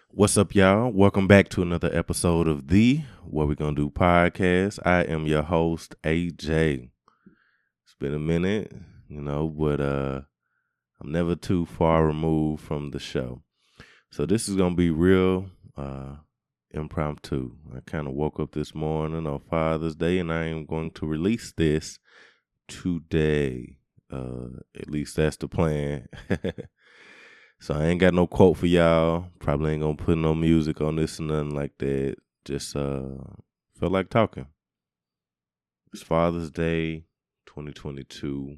What's up, y'all? Welcome back to another episode of the What We Gonna Do podcast. I am your host, AJ. It's been a minute, but I'm never too far removed from the show. So this is gonna be real impromptu. I kind of woke up this morning on Father's Day, and I am going to release this today. At least that's the plan. So I ain't got no quote for y'all. Probably ain't gonna put no music on this or nothing like that. Just felt like talking. It's Father's Day 2022.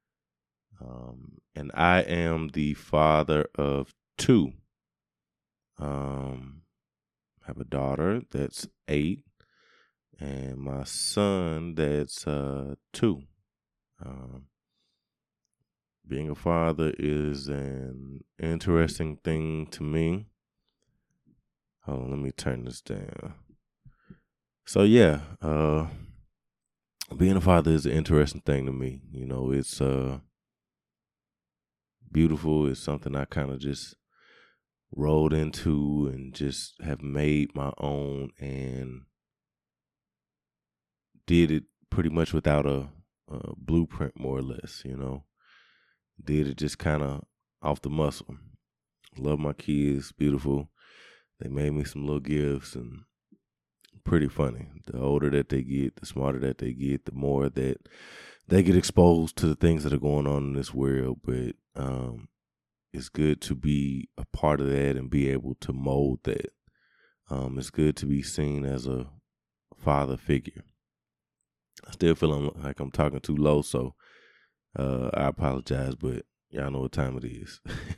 And I am the father of two. Have a daughter that's 8 and my son that's 2. Being a father is an interesting thing to me. Hold on, let me turn this down. So yeah, being a father is an interesting thing to me. It's beautiful. It's something I kind of just rolled into and just have made my own and did it pretty much without a blueprint, more or less. Did it just kind of off the muscle. Love my kids, beautiful. They made me some little gifts and pretty funny. The older that they get, the smarter that they get, the more that they get exposed to the things that are going on in this world. But it's good to be a part of that and be able to mold that. It's good to be seen as a father figure. I still feel like I'm talking too low, so I apologize, but y'all know what time it is.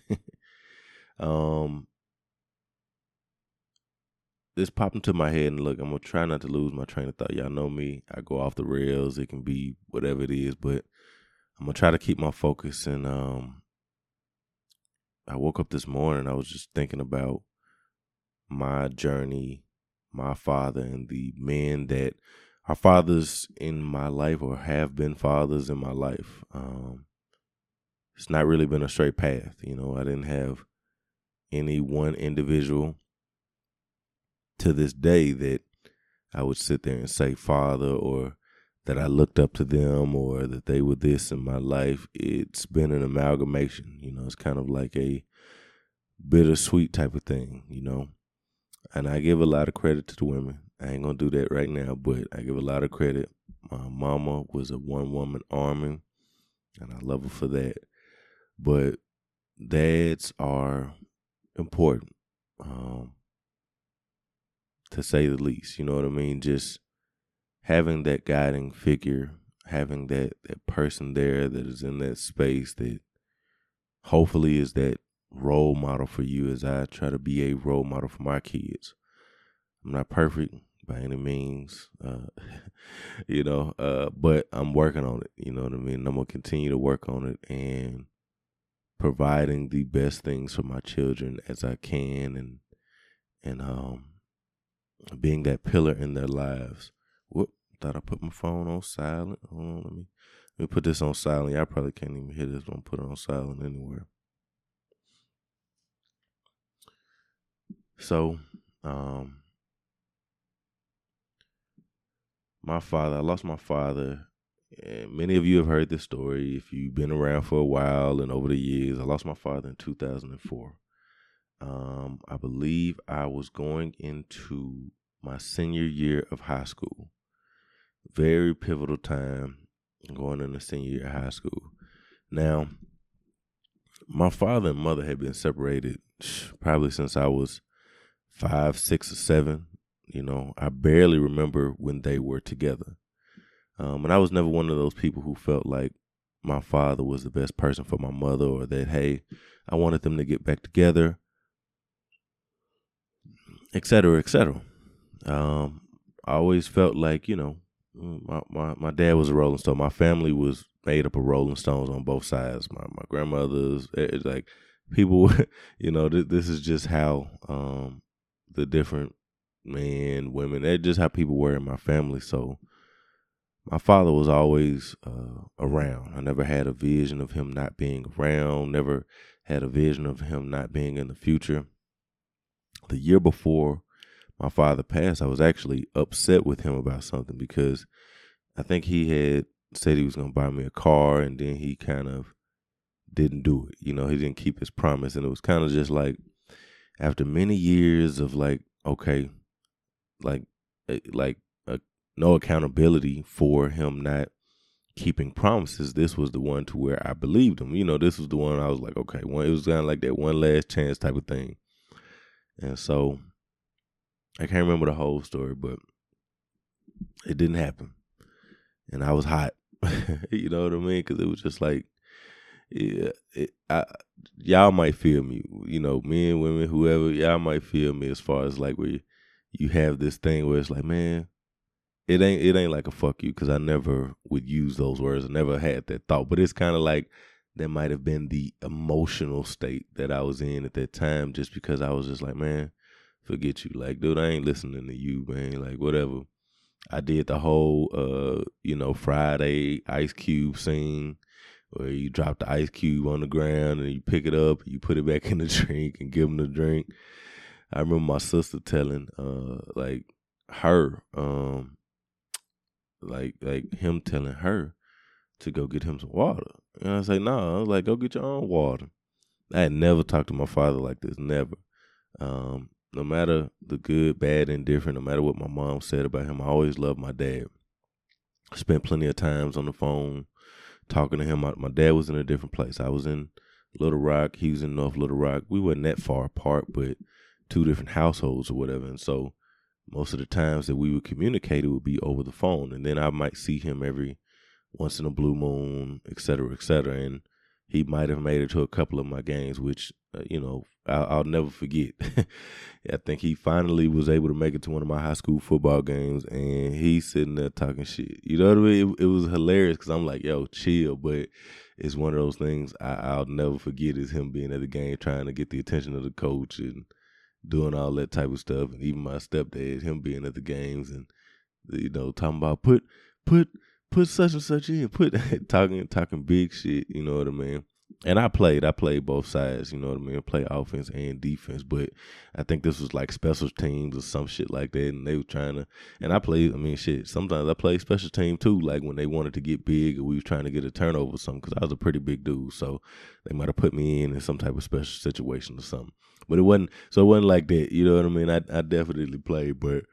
This popped into my head, and look, I'm gonna try not to lose my train of thought. Y'all know me; I go off the rails. It can be whatever it is, but I'm gonna try to keep my focus. And I woke up this morning. I was just thinking about my journey, my father, and the men that are fathers in my life or have been fathers in my life. It's not really been a straight path. I didn't have any one individual to this day that I would sit there and say father, or that I looked up to them, or that they were this in my life. It's been an amalgamation. It's kind of like a bittersweet type of thing, And I give a lot of credit to the women. I ain't gonna do that right now, but I give a lot of credit. My mama was a one-woman army, and I love her for that. But dads are important, to say the least. You know what I mean? Just having that guiding figure, having that person there that is in that space that hopefully is that role model for you, as I try to be a role model for my kids. I'm not perfect by any means, but I'm working on it. You know what I mean? I'm going to continue to work on it and providing the best things for my children as I can, and being that pillar in their lives. Whoop, thought I put my phone on silent. Hold on, let me put this on silent. Y'all probably can't even hear this when I put it on silent anywhere. So, I lost my father. And many of you have heard this story if you've been around for a while and over the years. I lost my father in 2004. I believe I was going into my senior year of high school. Very pivotal time going into senior year of high school. Now, my father and mother had been separated probably since I was 5, 6, or 7. I barely remember when they were together. And I was never one of those people who felt like my father was the best person for my mother, or that, hey, I wanted them to get back together, et cetera, et cetera. I always felt like, my dad was a Rolling Stone. My family was made up of Rolling Stones on both sides. My grandmothers, it's like people, this is just how the different men, women, that's just how people were in my family. So my father was always around. I never had a vision of him not being around, never had a vision of him not being in the future. the year before my father passed, I was actually upset with him about something because I think he had said he was going to buy me a car, and then he kind of didn't do it. He didn't keep his promise. And it was kind of just like, after many years of like, okay, like, like no accountability for him not keeping promises, this was the one to where I believed him. This was the one I was like, okay, it was kind of like that one last chance type of thing. And so I can't remember the whole story, but it didn't happen. And I was hot. You know what I mean? Because it was just like, yeah, y'all might feel me. Men, women, whoever, y'all might feel me as far as like where you have this thing where it's like, man, it ain't like a fuck you, because I never would use those words. I never had that thought. But it's kind of like that might have been the emotional state that I was in at that time, just because I was just like, man, forget you. Like, dude, I ain't listening to you, man. Like, whatever. I did the whole, Friday Ice Cube scene where you drop the ice cube on the ground and you pick it up, you put it back in the drink and give him the drink. I remember my sister telling, him telling her to go get him some water. And I say, no, I was like, go get your own water. I had never talked to my father like this, never. No matter the good, bad, indifferent, no matter what my mom said about him, I always loved my dad. I spent plenty of times on the phone talking to him. My dad was in a different place. I was in Little Rock. He was in North Little Rock. We weren't that far apart, but 2 different households or whatever. And so most of the times that we would communicate, it would be over the phone. And then I might see him every once in a blue moon, et cetera, et cetera. And he might have made it to a couple of my games, which, I'll never forget. I think he finally was able to make it to one of my high school football games, and he's sitting there talking shit. You know what I mean? It was hilarious because I'm like, yo, chill. But it's one of those things I'll never forget, is him being at the game trying to get the attention of the coach and doing all that type of stuff. And even my stepdad, him being at the games and, talking about put such and such in, talking big shit, you know what I mean? And I played both sides, you know what I mean? Play offense and defense, but I think this was like special teams or some shit like that, and they were trying to, and sometimes I played special team too, like when they wanted to get big or we was trying to get a turnover or something, because I was a pretty big dude, so they might have put me in some type of special situation or something. But it wasn't like that, you know what I mean? I definitely played, but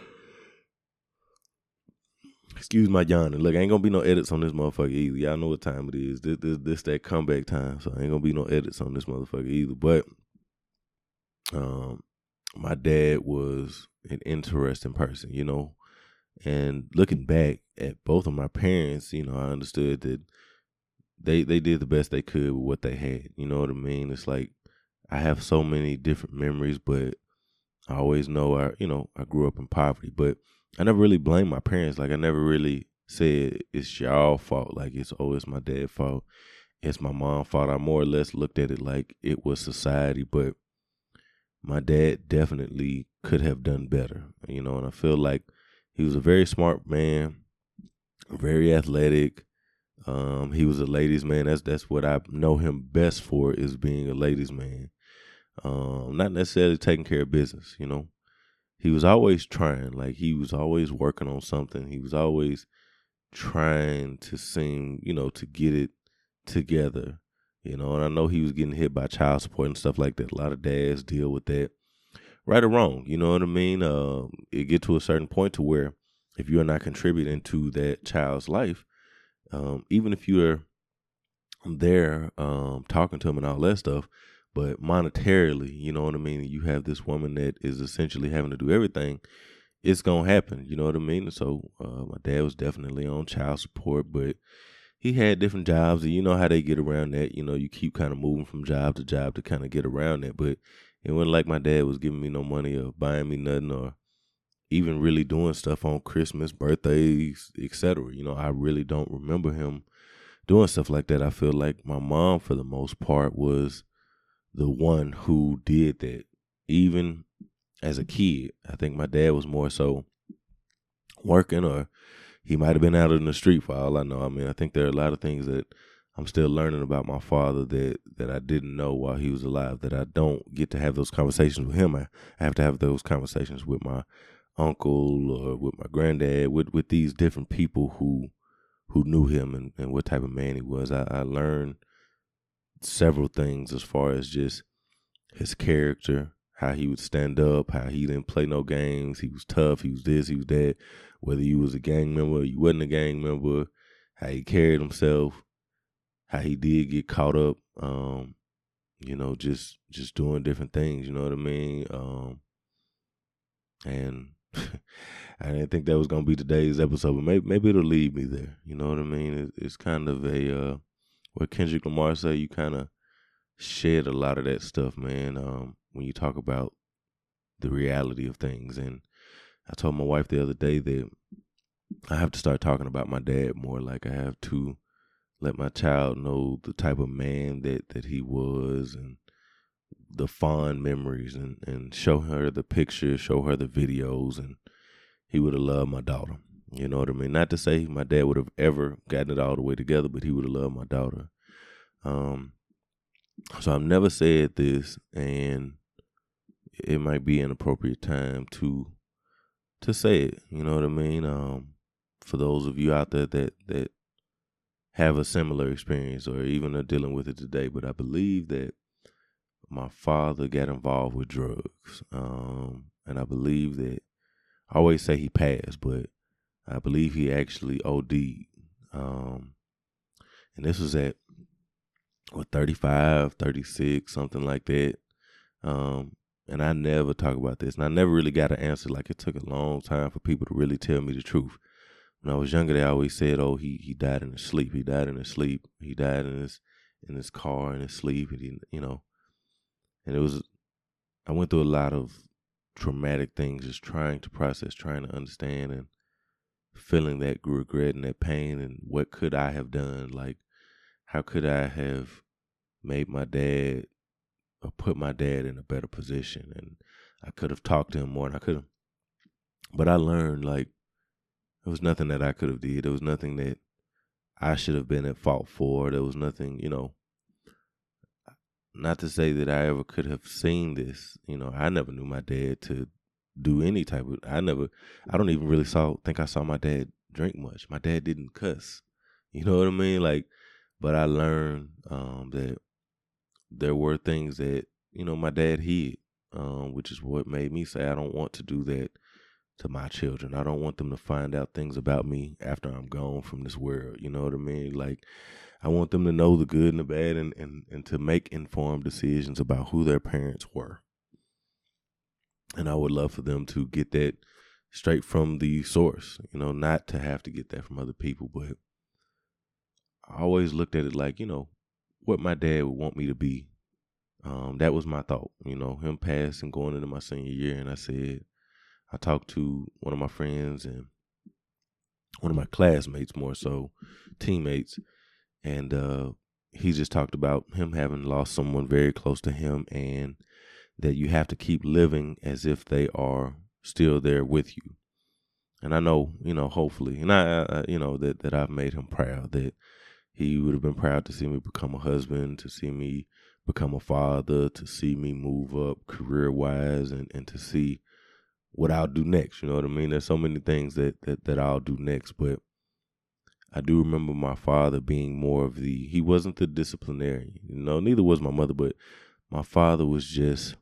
excuse my yawning. Look, ain't gonna be no edits on this motherfucker either. Y'all know what time it is. This that comeback time, so ain't gonna be no edits on this motherfucker either. But my dad was an interesting person, and looking back at both of my parents, I understood that they did the best they could with what they had. You know what I mean? It's like I have so many different memories, but I always know I grew up in poverty, but I never really blamed my parents. Like, I never really said it's y'all fault. Like, it's my dad's fault. It's my mom's fault. I more or less looked at it like it was society, but my dad definitely could have done better, and I feel like he was a very smart man, very athletic. He was a ladies' man. That's what I know him best for, is being a ladies' man. Not necessarily taking care of business, He was always trying, like he was always working on something. He was always trying to seem, to get it together, and I know he was getting hit by child support and stuff like that. A lot of dads deal with that, right or wrong, you know what I mean? It get to a certain point to where if you're not contributing to that child's life, even if you're there talking to him and all that stuff, but monetarily, you know what I mean, you have this woman that is essentially having to do everything, it's going to happen, you know what I mean? So my dad was definitely on child support, but he had different jobs, and you know how they get around that. You keep kind of moving from job to job to kind of get around that. But it wasn't like my dad was giving me no money or buying me nothing or even really doing stuff on Christmas, birthdays, etc. I really don't remember him doing stuff like that. I feel like my mom, for the most part, was the one who did that. Even as a kid, I think my dad was more so working, or he might have been out in the street for all I know. I mean, I think there are a lot of things that I'm still learning about my father that I didn't know while he was alive, that I don't get to have those conversations with him. I have to have those conversations with my uncle or with my granddad, with these different people who knew him and what type of man he was. I learned several things as far as just his character, how he would stand up, how he didn't play no games. He was tough. He was this, he was that. Whether you was a gang member or you wasn't a gang member, how he carried himself, how he did get caught up, just doing different things, you know what I mean? And I didn't think that was gonna be today's episode, but maybe it'll lead me there. You know what I mean? It's kind of a what Kendrick Lamar say. You kind of shed a lot of that stuff, man. When you talk about the reality of things, and I told my wife the other day that I have to start talking about my dad more. Like I have to let my child know the type of man that he was, and the fond memories, and show her the pictures, show her the videos, and he would have loved my daughter. You know what I mean? Not to say my dad would have ever gotten it all the way together, but he would have loved my daughter. So I've never said this, and it might be an appropriate time to say it. You know what I mean? For those of you out there that have a similar experience or even are dealing with it today, but I believe that my father got involved with drugs, and I believe that I always say he passed, but I believe he actually OD'd. And this was at 35, 36, something like that. And I never talk about this, and I never really got an answer. Like, it took a long time for people to really tell me the truth. When I was younger, they always said, "Oh, he died in his sleep. He died in his sleep. He died in his car in his sleep." And and it was, I went through a lot of traumatic things, just trying to process, trying to understand, and feeling that regret and that pain. And what could I have done? Like, how could I have made my dad or put my dad in a better position? And I could have talked to him more, and I could have, but I learned, like, there was nothing that I could have did. There was nothing that I should have been at fault for. There was nothing, not to say that I ever could have seen this. I never knew my dad to do any type of, I don't even really think I saw my dad drink much. My dad didn't cuss. You know what I mean? Like, but I learned that there were things that, my dad hid, which is what made me say I don't want to do that to my children. I don't want them to find out things about me after I'm gone from this world. You know what I mean? Like, I want them to know the good and the bad, and to make informed decisions about who their parents were. And I would love for them to get that straight from the source, not to have to get that from other people. But I always looked at it like, what my dad would want me to be. That was my thought, him passing, going into my senior year. And I talked to one of my friends and one of my classmates, more so teammates, and he just talked about him having lost someone very close to him, and that you have to keep living as if they are still there with you. And I know, hopefully, and I that I've made him proud, that he would have been proud to see me become a husband, to see me become a father, to see me move up career-wise, and to see what I'll do next. You know what I mean? There's so many things that I'll do next, but I do remember my father being more of he wasn't the disciplinarian, neither was my mother, but my father was just,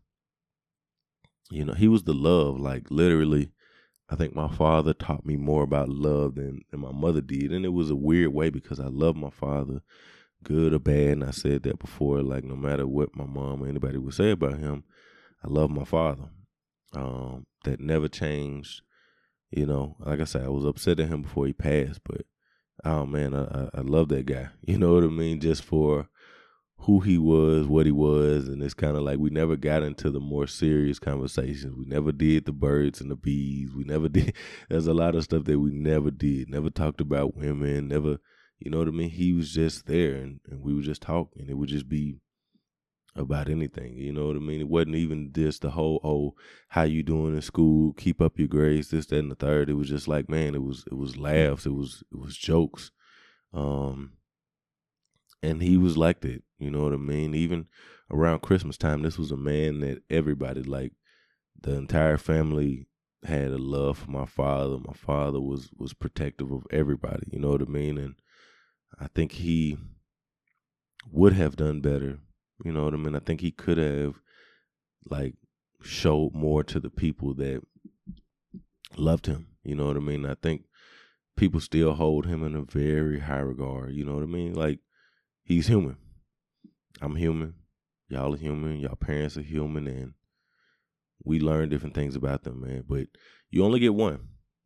he was the love. Like, literally, I think my father taught me more about love than my mother did. And it was a weird way, because I love my father, good or bad. And I said that before, like, no matter what my mom or anybody would say about him, I love my father. That never changed. Like I said, I was upset at him before he passed, but oh man, I love that guy. You know what I mean? Just for who he was, what he was. And it's kind of like we never got into the more serious conversations. We never did the birds and the bees. We never did. There's a lot of stuff that we never did. Never talked about women. Never, you know what I mean? He was just there, and we would just talk, and it would just be about anything. You know what I mean? It wasn't even just the whole, "Oh, how you doing in school? Keep up your grades," this, that, and the third. It was just like, man, it was laughs. It was jokes. And he was like that, you know what I mean? Even around Christmas time, this was a man that everybody, like the entire family, had a love for my father. My father was protective of everybody, you know what I mean? And I think he would have done better, you know what I mean? I think he could have like showed more to the people that loved him, you know what I mean? I think people still hold him in a very high regard, you know what I mean? Like, he's human. I'm human. Y'all are human. Y'all parents are human, and we learn different things about them, man. But you only get one.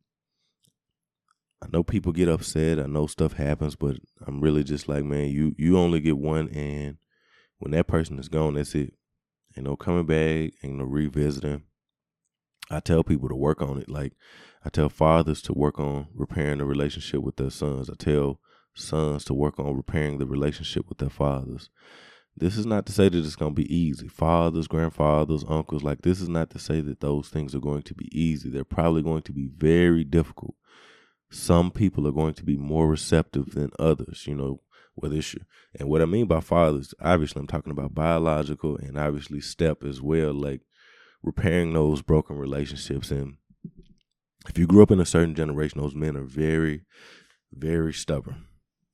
I know people get upset. I know stuff happens, but I'm really just like, man, you only get one, and when that person is gone, that's it. Ain't no coming back. Ain't no revisiting. I tell people to work on it. Like, I tell fathers to work on repairing the relationship with their sons. I tell sons to work on repairing the relationship with their fathers. This is not to say that it's going to be easy. Fathers, grandfathers, uncles, like, this is not to say that those things are going to be easy. They're probably going to be very difficult. Some people are going to be more receptive than others, you know, whether it's your, and what I mean by fathers, obviously I'm talking about biological and obviously step as well, like repairing those broken relationships. And if you grew up in a certain generation, those men are very, very stubborn.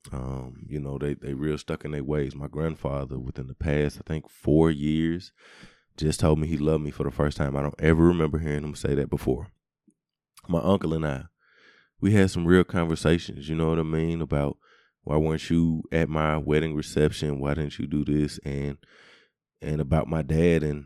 You know, they real stuck in their ways. My grandfather, within the past, I think 4 years, just told me he loved me for the first time. I don't ever remember hearing him say that before. My uncle and I, we had some real conversations, you know what I mean, about why weren't you at my wedding reception? Why didn't you do this? And about my dad. And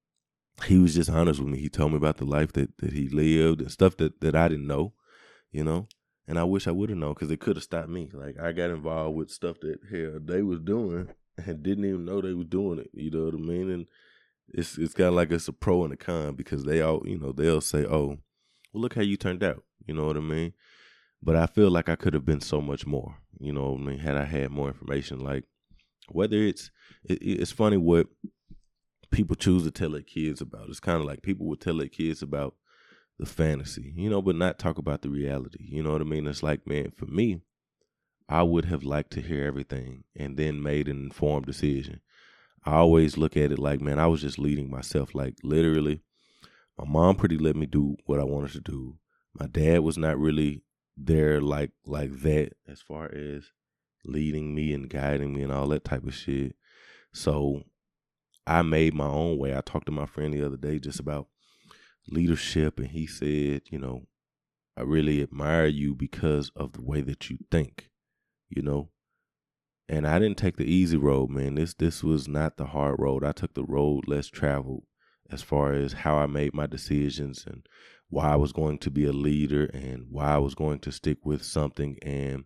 he was just honest with me. He told me about the life that he lived and stuff that I didn't know, you know. And I wish I would have known, because it could have stopped me. Like, I got involved with stuff that, hell, they was doing and didn't even know they was doing it. You know what I mean? And it's kind of like it's a pro and a con, because they all, you know, they'll say, oh, well, look how you turned out. You know what I mean? But I feel like I could have been so much more, you know what I mean, had I had more information. Like, whether it's funny what people choose to tell their kids about. It's kind of like people would tell their kids about the fantasy, you know, but not talk about the reality. You know what I mean? It's like, man, for me, I would have liked to hear everything and then made an informed decision. I always look at it like, man, I was just leading myself. Like, literally, my mom pretty let me do what I wanted to do. My dad was not really there like that, as far as leading me and guiding me and all that type of shit. So I made my own way. I talked to my friend the other day just about leadership, and he said, you know, I really admire you because of the way that you think, you know. And I didn't take the easy road, man. This was not the hard road. I took the road less traveled, as far as how I made my decisions and why I was going to be a leader and why I was going to stick with something. And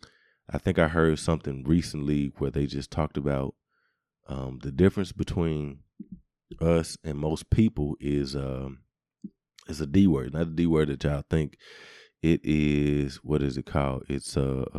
I think I heard something recently where they just talked about the difference between us and most people is a D word, not a D word that y'all think. It is, what is it called? It's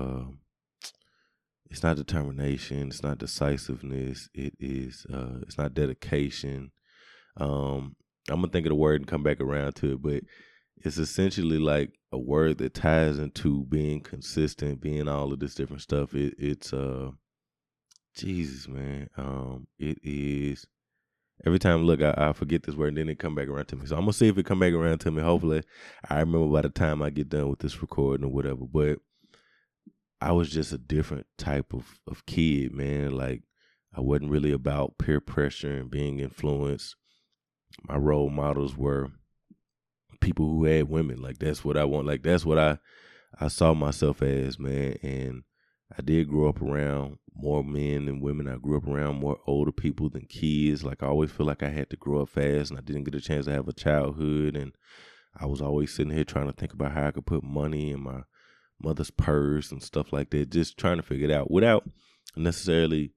it's not determination. It's not decisiveness. It's not dedication. I'm gonna think of the word and come back around to it, but it's essentially like a word that ties into being consistent, being all of this different stuff. It's Jesus, man. It is. Every time, look, I forget this word, and then it come back around to me. So I'm gonna see if it come back around to me. Hopefully, I remember by the time I get done with this recording or whatever. But I was just a different type of kid, man. Like, I wasn't really about peer pressure and being influenced. My role models were people who had women. Like, that's what I want. Like, that's what I saw myself as, man. And I did grow up around more men than women. I grew up around more older people than kids. Like, I always feel like I had to grow up fast, and I didn't get a chance to have a childhood. And I was always sitting here trying to think about how I could put money in my mother's purse and stuff like that, just trying to figure it out without necessarily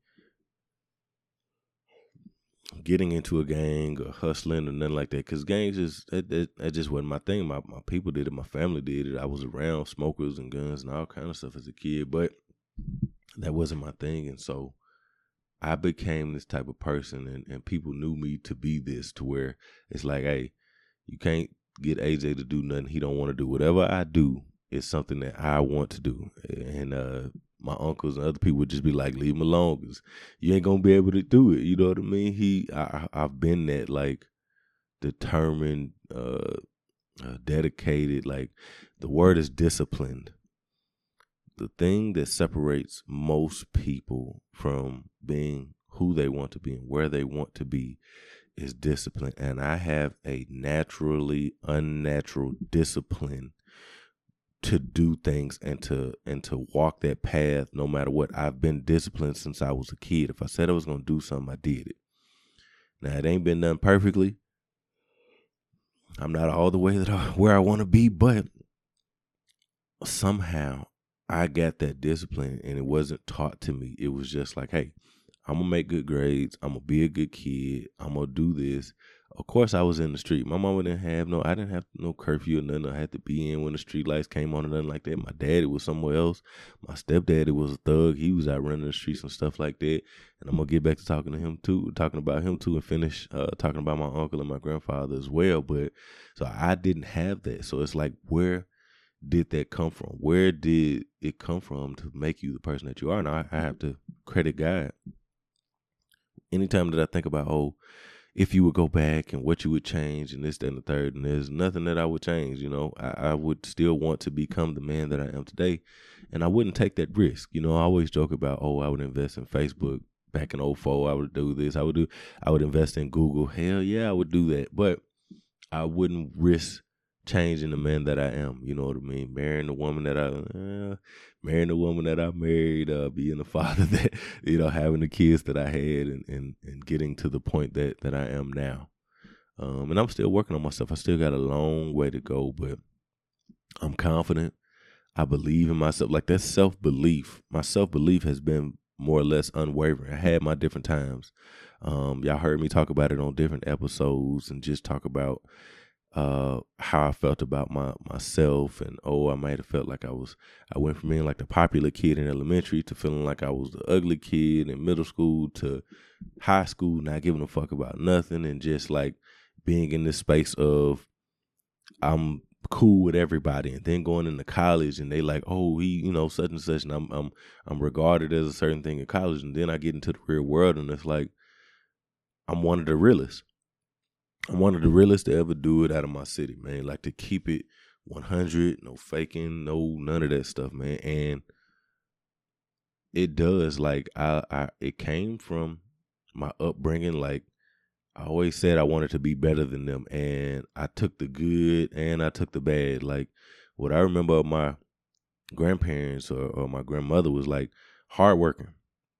getting into a gang or hustling or nothing like that. Because gangs that just wasn't my thing. My people did it. My family did it. I was around smokers and guns and all kind of stuff as a kid, but that wasn't my thing. And so I became this type of person, and people knew me to be this, to where it's like, hey, you can't get AJ to do nothing he don't want to do. Whatever I do is something that I want to do. And my uncles and other people would just be like, leave him alone, 'cause you ain't gonna be able to do it. You know what I mean? I've been that, like, determined, dedicated. Like, the word is disciplined. The thing that separates most people from being who they want to be and where they want to be is discipline. And I have a naturally unnatural discipline to do things and to walk that path no matter what. I've been disciplined since I was a kid. If I said I was going to do something, I did it. Now, it ain't been done perfectly. I'm not all the way where I want to be, but somehow I got that discipline, and it wasn't taught to me. It was just like, hey, I'm going to make good grades. I'm going to be a good kid. I'm going to do this. Of course, I was in the street. My mama I didn't have no curfew or nothing. I had to be in when the street lights came on or nothing like that. My daddy was somewhere else. My stepdaddy was a thug. He was out running the streets and stuff like that. And I'm going to get back to talking about him too, and finish talking about my uncle and my grandfather as well. But so I didn't have that. So it's like, where did that come from? Where did it come from to make you the person that you are? Now, I have to credit God. Anytime that I think about, if you would go back and what you would change and this, that, and the third, and there's nothing that I would change, I would still want to become the man that I am today, and I wouldn't take that risk. I always joke about, I would invest in Facebook back in 2004. I would do this. I would invest in Google. Hell yeah, I would do that. But I wouldn't risk changing the man that I am. You know what I mean? Marrying the woman that I married, being the father that, having the kids that I had, and getting to the point that I am now. And I'm still working on myself. I still got a long way to go, but I'm confident. I believe in myself. Like, that self-belief. My self-belief has been more or less unwavering. I had my different times. Y'all heard me talk about it on different episodes, and just talk about how I felt about myself, and I might have felt like I went from being like the popular kid in elementary to feeling like I was the ugly kid in middle school, to high school not giving a fuck about nothing, and just like being in this space of I'm cool with everybody, and then going into college and they like, he such and such, and I'm regarded as a certain thing in college, and then I get into the real world and it's like I'm one of the realest. I'm one of the realest to ever do it out of my city, man. Like, to keep it 100, no faking, no none of that stuff, man. And it does, like, it came from my upbringing. Like, I always said I wanted to be better than them, and I took the good and I took the bad. Like, what I remember of my grandparents or my grandmother was like hardworking.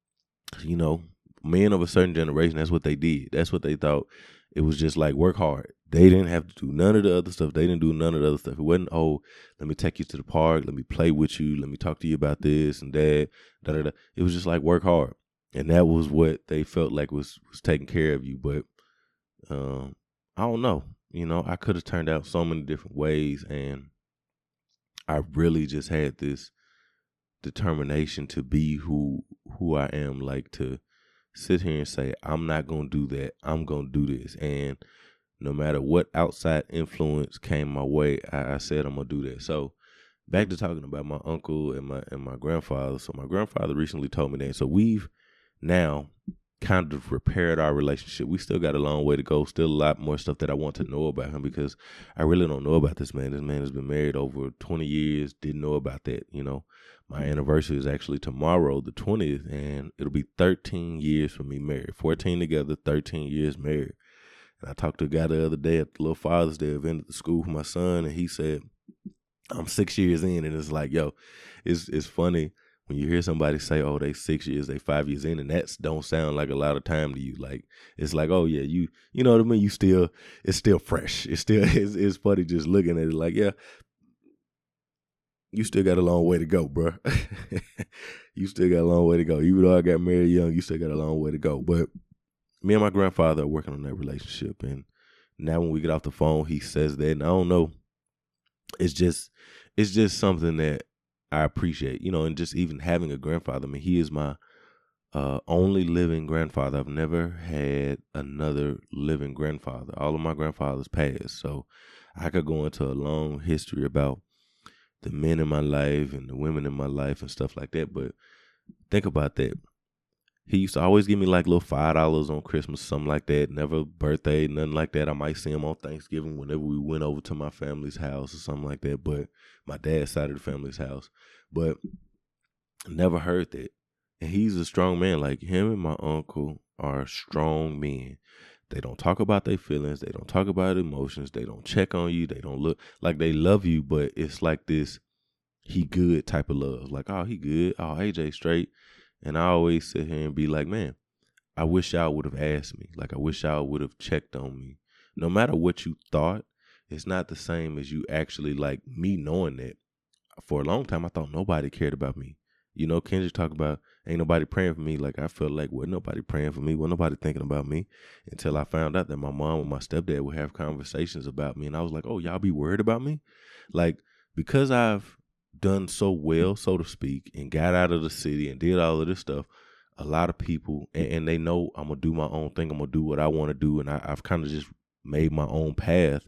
Men of a certain generation, that's what they did. That's what they thought. It was just like, work hard. They didn't have to do none of the other stuff. They didn't do none of the other stuff. It wasn't, let me take you to the park. Let me play with you. Let me talk to you about this and that. Da, da, da. It was just like, work hard. And that was what they felt like was taking care of you. But I don't know. I could have turned out so many different ways. And I really just had this determination to be who I am, like, to sit here and say, I'm not going to do that. I'm going to do this. And no matter what outside influence came my way, I said I'm going to do that. So back to talking about my uncle and my grandfather. So my grandfather recently told me that. So we've now kind of repaired our relationship. We still got a long way to go. Still a lot more stuff that I want to know about him, because I really don't know about this man. This man has been married over 20 years. Didn't know about that, My anniversary is actually tomorrow, the 20th, and it'll be 13 years for me married. 14 together, 13 years married. And I talked to a guy the other day at the little Father's Day event at the school for my son, and he said, I'm 6 years in, and it's like, it's funny when you hear somebody say, they 6 years, they 5 years in, and that don't sound like a lot of time to you. Like, it's like, you know what I mean? It's still fresh. It's funny just looking at it like, you still got a long way to go, bro. You still got a long way to go. Even though I got married young, you still got a long way to go. But me and my grandfather are working on that relationship. And now when we get off the phone, he says that, and I don't know. It's just something that I appreciate, and just even having a grandfather. I mean, he is my only living grandfather. I've never had another living grandfather. All of my grandfathers passed. So I could go into a long history about the men in my life and the women in my life and stuff like that. But think about that. He used to always give me like little $5 on Christmas, something like that. Never birthday, nothing like that. I might see him on Thanksgiving whenever we went over to my family's house or something like that. But my dad's side of the family's house. But never heard that. And he's a strong man. Like him and my uncle are strong men. They don't talk about their feelings. They don't talk about emotions. They don't check on you. They don't look like they love you, but it's like this he good type of love. Like, oh, he good. Oh, AJ straight. And I always sit here and be like, man, I wish y'all would have asked me. Like, I wish y'all would have checked on me. No matter what you thought, it's not the same as you actually, like, me knowing that. For a long time, I thought nobody cared about me. You know, Kendrick talk about ain't nobody praying for me. Like, I felt like wasn't nobody praying for me. Wasn't nobody thinking about me until I found out that my mom and my stepdad would have conversations about me. And I was like, oh, y'all be worried about me? Like, because I've done so well, so to speak, and got out of the city and did all of this stuff, a lot of people, and they know I'm going to do my own thing. I'm going to do what I want to do. And I've kind of just made my own path.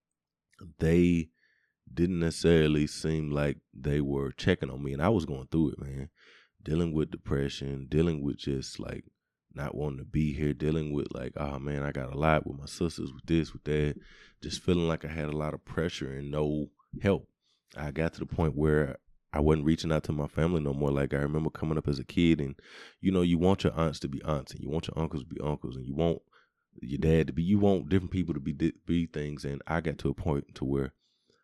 They didn't necessarily seem like they were checking on me. And I was going through it, man. Dealing with depression, dealing with just like not wanting to be here, dealing with like, oh man, I got a lot with my sisters, with this, with that. Just feeling like I had a lot of pressure and no help. I got to the point where I wasn't reaching out to my family no more. Like I remember coming up as a kid and, you know, you want your aunts to be aunts and you want your uncles to be uncles and you want your dad to be, you want different people to be things. And I got to a point to where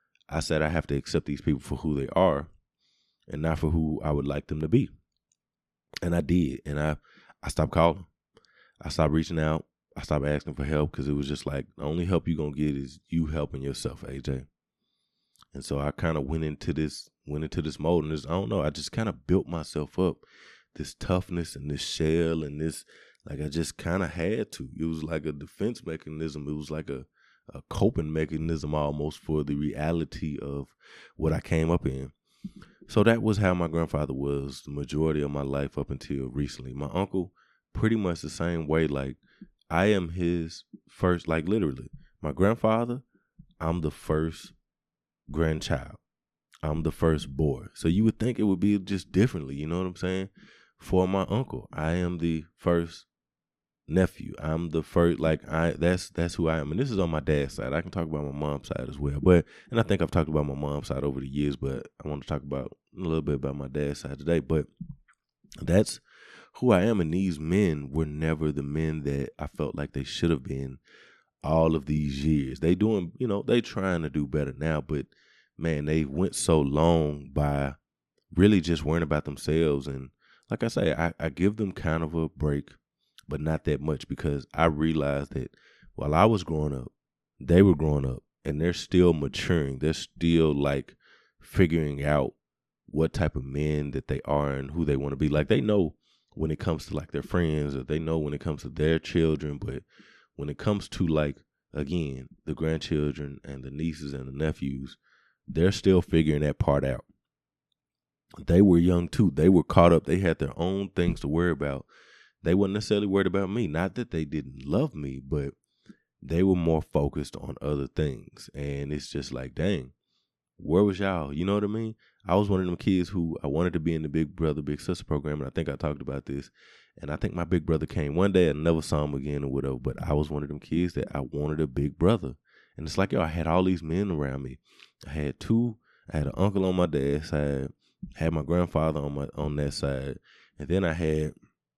I said I have to accept these people for who they are and not for who I would like them to be. And I did. And I stopped calling. I stopped reaching out. I stopped asking for help because it was just like the only help you're going to get is you helping yourself, AJ. And so I kind of went into this mode and I don't know, I just kind of built myself up, this toughness and this shell and this, like I just kind of had to. It was like a defense mechanism. It was like a coping mechanism almost for the reality of what I came up in. So that was how my grandfather was the majority of my life up until recently. My uncle, pretty much the same way. Like I am his first, like literally, my grandfather, I'm the first grandchild. I'm the first boy. So you would think it would be just differently, you know what I'm saying? For my uncle, I am the first nephew. I'm the first, like that's who I am. And this is on my dad's side. I can talk about my mom's side as well. And I think I've talked about my mom's side over the years, but I want to talk about a little bit about my dad's side today. But that's who I am. And these men were never the men that I felt like they should have been all of these years. They doing, you know, they trying to do better now, but man, they went so long by really just worrying about themselves. And like I say, I give them kind of a break, but not that much, because I realized that while I was growing up, they were growing up and they're still maturing. They're still like figuring out what type of men that they are and who they want to be. Like they know when it comes to like their friends, or they know when it comes to their children, but when it comes to like, again, the grandchildren and the nieces and the nephews, they're still figuring that part out. They were young too. They were caught up. They had their own things to worry about. They weren't necessarily worried about me. Not that they didn't love me, but they were more focused on other things. And it's just like, dang, where was y'all? You know what I mean? I was one of them kids who I wanted to be in the Big Brother, Big Sister program. And I think I talked about this. And I think my big brother came one day and never saw him again or whatever. But I was one of them kids that I wanted a big brother. And it's like, yo, I had all these men around me. I had an uncle on my dad's side, had my grandfather on that side. And then I had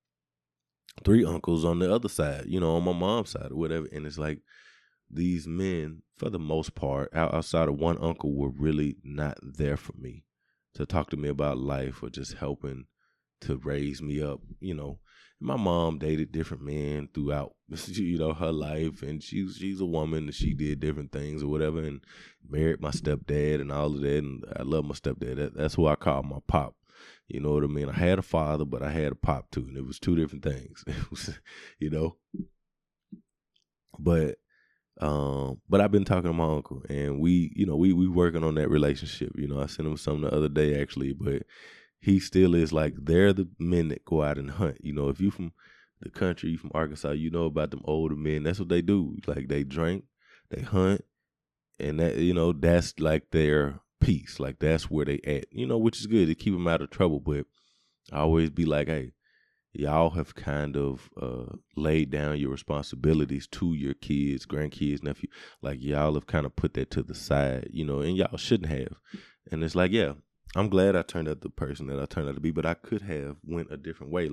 3 uncles on the other side, you know, on my mom's side or whatever. And it's like these men, for the most part, outside of one uncle, were really not there for me to talk to me about life or just helping to raise me up, you know. My mom dated different men throughout, you know, her life, and she's a woman and she did different things or whatever, and married my stepdad and all of that. And I love my stepdad. That's who I call my pop. You know what I mean? I had a father, but I had a pop too, and it was 2 different things. It was, you know. But I've been talking to my uncle, and we working on that relationship. You know, I sent him something the other day actually, but he still is like, they're the men that go out and hunt. You know, if you from the country, you from Arkansas, you know about them older men. That's what they do. Like they drink, they hunt, and that, you know, that's like their peace. Like that's where they at, which is good to keep them out of trouble. But I always be like, hey, y'all have kind of laid down your responsibilities to your kids, grandkids, nephew. Like y'all have kind of put that to the side, and y'all shouldn't have. And it's like, yeah, I'm glad I turned out the person that I turned out to be, but I could have went a different way.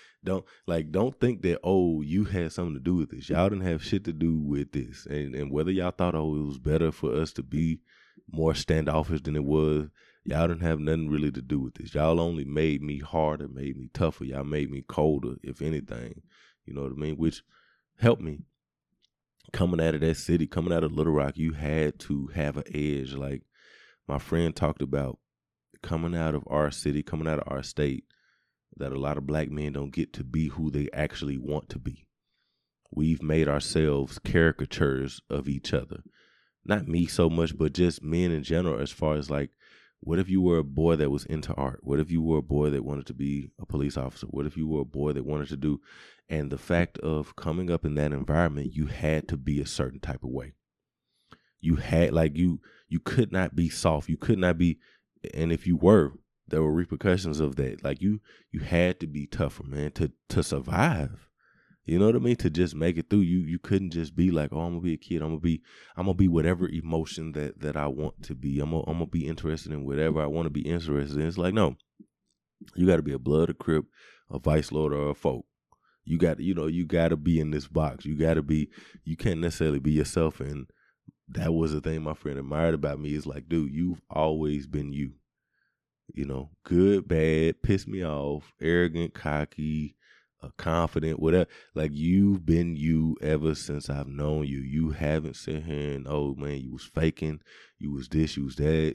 Don't think that, oh, you had something to do with this. Y'all didn't have shit to do with this. And whether y'all thought, oh, it was better for us to be more standoffish than it was, y'all didn't have nothing really to do with this. Y'all only made me harder, made me tougher. Y'all made me colder, if anything. You know what I mean? Which helped me. Coming out of that city, coming out of Little Rock, you had to have an edge. Like my friend talked about, coming out of our city, coming out of our state, that a lot of black men don't get to be who they actually want to be. We've made ourselves caricatures of each other. Not me so much, but just men in general, as far as like, what if you were a boy that was into art? What if you were a boy that wanted to be a police officer? What if you were a boy that wanted to do? And the fact of coming up in that environment, you had to be a certain type of way. You had, like, you could not be soft. You could not be, and if you were, there were repercussions of that. Like you had to be tougher, man, to survive. You know what I mean? To just make it through. You couldn't just be like, oh, I'm gonna be a kid. I'm gonna be whatever emotion that I want to be. I'm gonna be interested in whatever I want to be interested in. It's like, no, you got to be a Blood, a Crip, a Vice Lord, or a Folk. You got to be in this box. You can't necessarily be yourself. And that was the thing my friend admired about me, is like, dude, you've always been you. Good, bad, pissed me off, arrogant, cocky, confident, whatever. Like, you've been you ever since I've known you. You haven't sit here and, oh man, you was faking, you was this, you was that.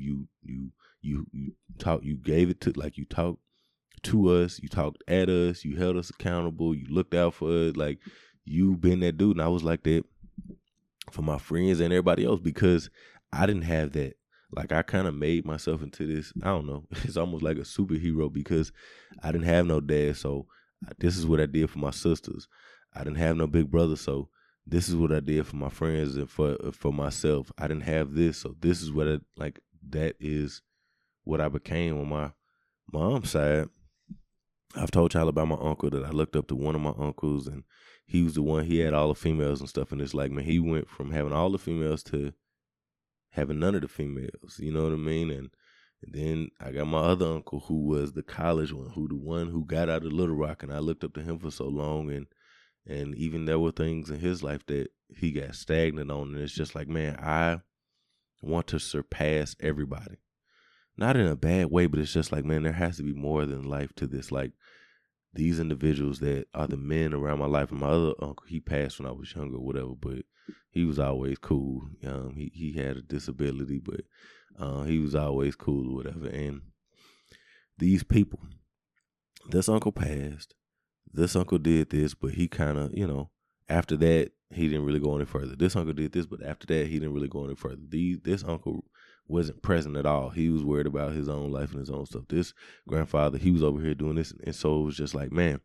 You talk, you gave it to, like, you talked to us, you talked at us, you held us accountable, you looked out for us. Like, you've been that dude. And I was like that for my friends and everybody else, because I didn't have that. Like, I kind of made myself into this, I don't know, it's almost like a superhero, because I didn't have no dad, so this is what I did for my sisters. I didn't have no big brother, so this is what I did for my friends and for myself. I didn't have this, so this is what that is what I became on my mom's side. I've told y'all about my uncle, that I looked up to one of my uncles, and he was the one, he had all the females and stuff, and it's like, man, he went from having all the females to having none of the females, you know what I mean? And then I got my other uncle, who was the college one, the one who got out of Little Rock, and I looked up to him for so long, and even there were things in his life that he got stagnant on, and it's just like, man, I want to surpass everybody. Not in a bad way, but it's just like, man, there has to be more than life to this. Like, these individuals that are the men around my life. And my other uncle, he passed when I was younger or whatever, but he was always cool. He had a disability, but he was always cool or whatever. And these people, this uncle passed, this uncle did this, but he kind of, after that, he didn't really go any further. This uncle did this, but after that, he didn't really go any further. This uncle wasn't present at all. He was worried about his own life and his own stuff. This grandfather, he was over here doing this. And so it was just like, man,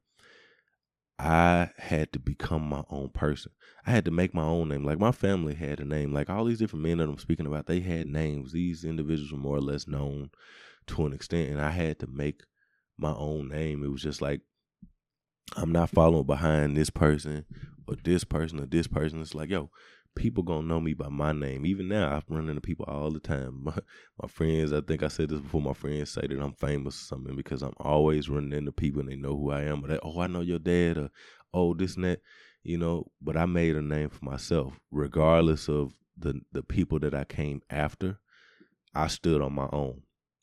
I had to become my own person. I had to make my own name. Like, my family had a name. Like, all these different men that I'm speaking about, they had names. These individuals were more or less known to an extent, and I had to make my own name. It was just like, I'm not following behind this person or this person or this person. It's like, yo, people gonna know me by my name. Even now, I run into people all the time. My friends, I think I said this before, my friends say that I'm famous or something, because I'm always running into people and they know who I am. Or they, oh, I know your dad, or oh, this and that, But I made a name for myself, regardless of the people that I came after. I stood on my own.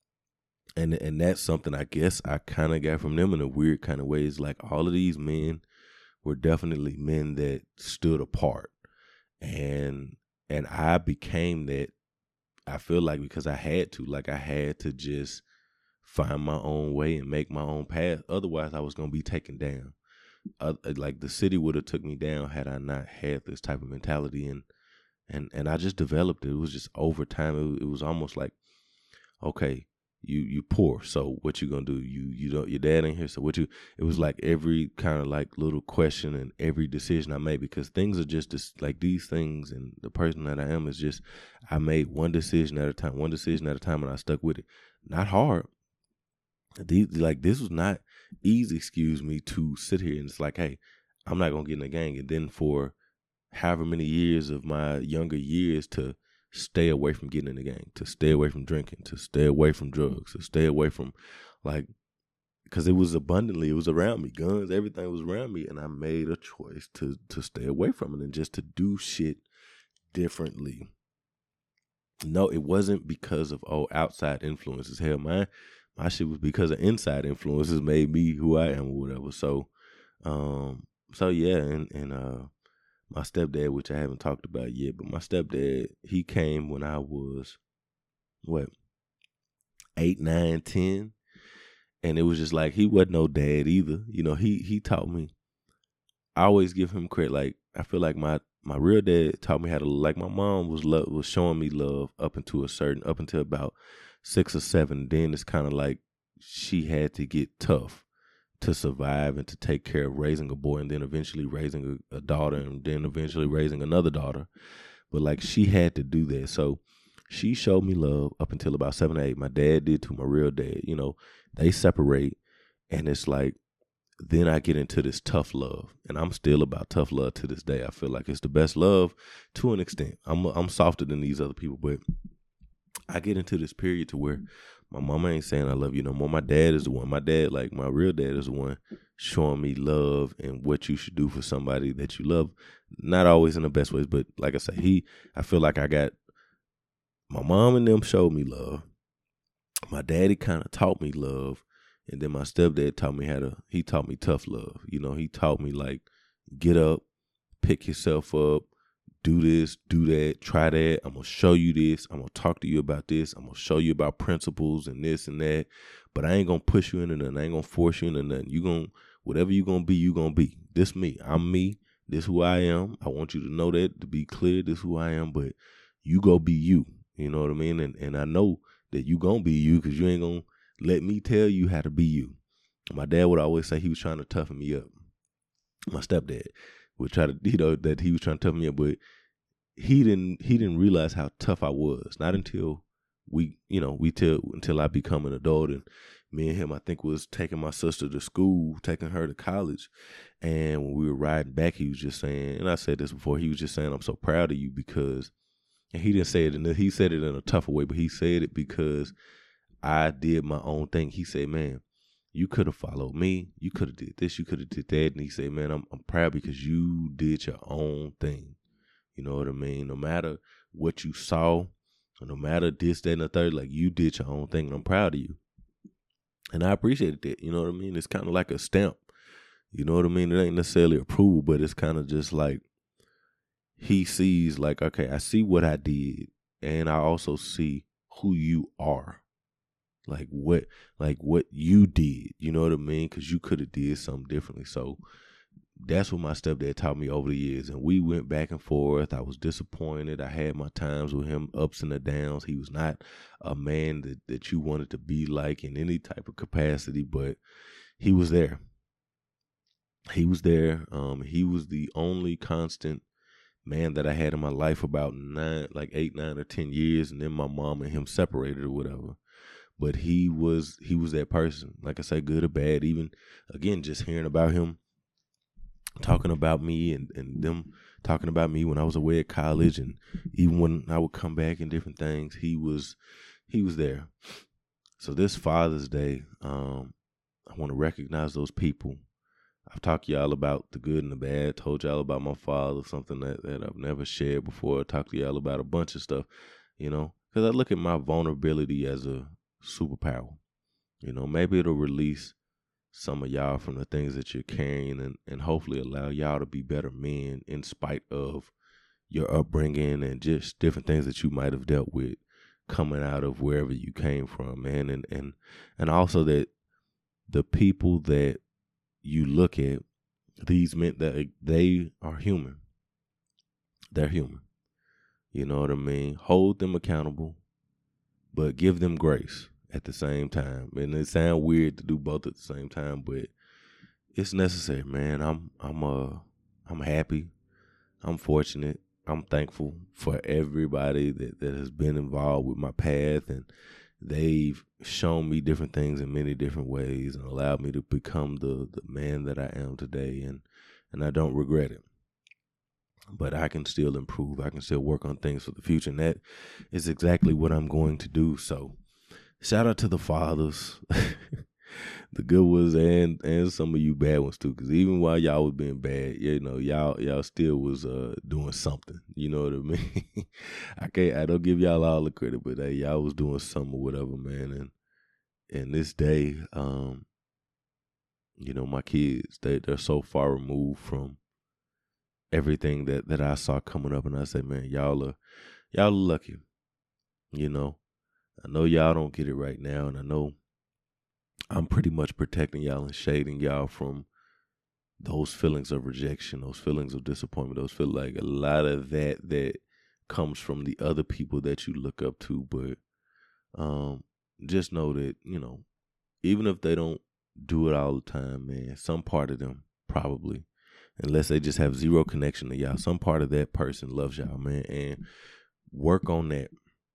And that's something I guess I kind of got from them in a weird kind of way. It's like, all of these men were definitely men that stood apart. And I became that, I feel like, because I had to just find my own way and make my own path. Otherwise, I was going to be taken down. Like, the city would have took me down had I not had this type of mentality. And I just developed it. It was just over time. It was almost like, okay, you poor, so what you gonna do? You don't, your dad ain't here, so what you? It was like every kind of like little question and every decision I made, because things are just this, like these things, and the person that I am is just, I made one decision at a time, and I stuck with it. Not hard. Like this was not easy, excuse me, to sit here and it's like, hey, I'm not gonna get in the gang, and then for however many years of my younger years to stay away from getting in the gang, to stay away from drinking, to stay away from drugs, to stay away from, like, because it was around me, guns, everything was around me, and I made a choice to stay away from it and just to do shit differently. No, it wasn't because of outside influences. Hell, my shit was because of inside influences made me who I am or whatever. So, yeah, and my stepdad, which I haven't talked about yet, but my stepdad, he came when I was, 8, 9, 10. And it was just like, he wasn't no dad either. You know, he taught me. I always give him credit. Like, I feel like my real dad taught me how to, like, my mom was showing me love up until about 6 or 7. Then it's kind of like she had to get tough to survive and to take care of raising a boy, and then eventually raising a daughter, and then eventually raising another daughter. But like, she had to do that. So she showed me love up until about 7 or 8. My dad did too, my real dad. You know, they separate, and it's like, then I get into this tough love, and I'm still about tough love to this day. I feel like it's the best love to an extent. I'm softer than these other people, but I get into this period to where my mama ain't saying I love you no more. My dad is the one. My dad, like my real dad, is the one showing me love and what you should do for somebody that you love. Not always in the best ways, but like I say, I feel like I got, my mom and them showed me love. My daddy kind of taught me love. And then my stepdad taught me tough love. You know, he taught me, like, get up, pick yourself up, do this, do that, try that. I'm going to show you this. I'm going to talk to you about this. I'm going to show you about principles and this and that. But I ain't going to push you into nothing. I ain't going to force you into nothing. Whatever you going to be, you going to be. This me. I'm me. This who I am. I want you to know that, to be clear, this who I am. But you go be you. You know what I mean? And I know that you going to be you, because you ain't going to let me tell you how to be you. My dad would always say he was trying to toughen me up. My stepdad would try to, that he was trying to toughen me up, but he didn't realize how tough I was. Not until until I become an adult, and me and him, I think, was taking my sister to school, taking her to college. And when we were riding back, he was just saying, and I said this before, he was just saying, I'm so proud of you, because, and he didn't say it, he said it in a tougher way, but he said it because I did my own thing. He said, man, you could have followed me. You could have did this. You could have did that. And he said, man, I'm proud because you did your own thing. You know what I mean? No matter what you saw, no matter this, that, and the third, like, you did your own thing, and I'm proud of you. And I appreciated that. You know what I mean? It's kind of like a stamp. You know what I mean? It ain't necessarily approval, but it's kind of just like, he sees, like, okay, I see what I did, and I also see who you are. Like what you did, you know what I mean? Because you could have did something differently. So that's what my stepdad taught me over the years. And we went back and forth. I was disappointed. I had my times with him, ups and the downs. He was not a man that you wanted to be like in any type of capacity, but he was there. He was there. He was the only constant man that I had in my life about 8, 9, or 10 years. And then my mom and him separated or whatever. But he was that person. Like I say, good or bad. Even, again, just hearing about him talking about me and them talking about me when I was away at college, and even when I would come back and different things, he was there. So this Father's Day, I want to recognize those people. I've talked to y'all about the good and the bad, told y'all about my father, something that I've never shared before. I talked to y'all about a bunch of stuff, because I look at my vulnerability as a superpower. Maybe it'll release some of y'all from the things that you're carrying, and hopefully allow y'all to be better men in spite of your upbringing and just different things that you might have dealt with coming out of wherever you came from, man. And also that the people that you look at, these men, that they are human. They're human. You know what I mean? Hold them accountable, but give them grace at the same time. And it sounds weird to do both at the same time, but it's necessary, man. I'm happy. I'm fortunate. I'm thankful for everybody that has been involved with my path, and they've shown me different things in many different ways and allowed me to become the man that I am today, and I don't regret it. But I can still improve. I can still work on things for the future, and that is exactly what I'm going to do. So shout out to the fathers, the good ones, and some of you bad ones too. Because even while y'all was being bad, y'all still was doing something. You know what I mean? I don't give y'all all the credit, but hey, y'all was doing something or whatever, man. And this day, my kids, they're so far removed from everything that I saw coming up, and I say, man, y'all are lucky. I know y'all don't get it right now, and I know I'm pretty much protecting y'all and shading y'all from those feelings of rejection, those feelings of disappointment, those feel like a lot of that comes from the other people that you look up to. But just know that, even if they don't do it all the time, man, some part of them probably, unless they just have zero connection to y'all, some part of that person loves y'all, man, and work on that.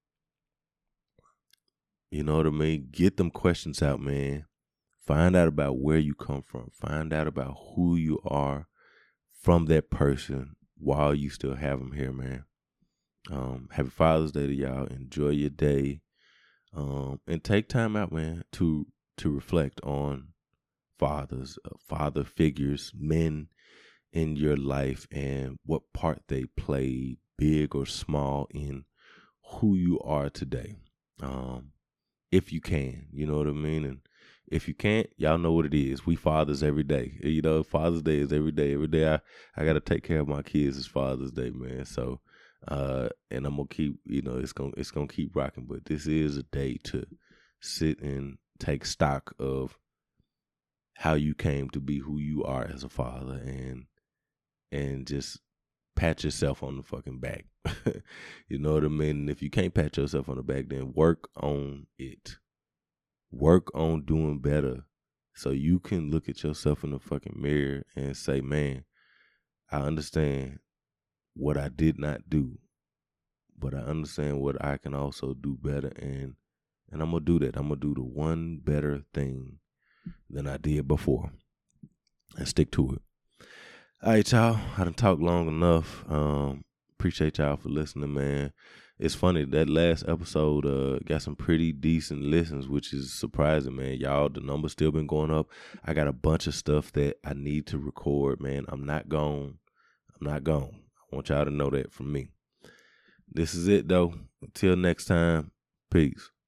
You know what I mean? Get them questions out, man. Find out about where you come from. Find out about who you are from that person while you still have them here, man. Happy Father's Day to y'all. Enjoy your day. And take time out, man, to reflect on fathers, father figures, men in your life, and what part they played, big or small, in who you are today. If you can, you know what I mean? And if you can't, y'all know what it is. We fathers every day. Father's Day is every day. Every day I got to take care of my kids. It's Father's Day, man. So, and I'm going to keep, it's going to keep rocking. But this is a day to sit and take stock of how you came to be who you are as a father, and just pat yourself on the fucking back. You know what I mean? And if you can't pat yourself on the back, then work on it. Work on doing better so you can look at yourself in the fucking mirror and say, man, I understand what I did not do, but I understand what I can also do better, and I'm going to do that. I'm going to do the one better thing than I did before and stick to it. All right, y'all. I done talked long enough. Appreciate y'all for listening, man. It's funny, that last episode got some pretty decent listens, which is surprising, man. Y'all, the numbers still been going up. I got a bunch of stuff that I need to record, man. I'm not gone. I want y'all to know that from me. This is it, though. Until next time, peace.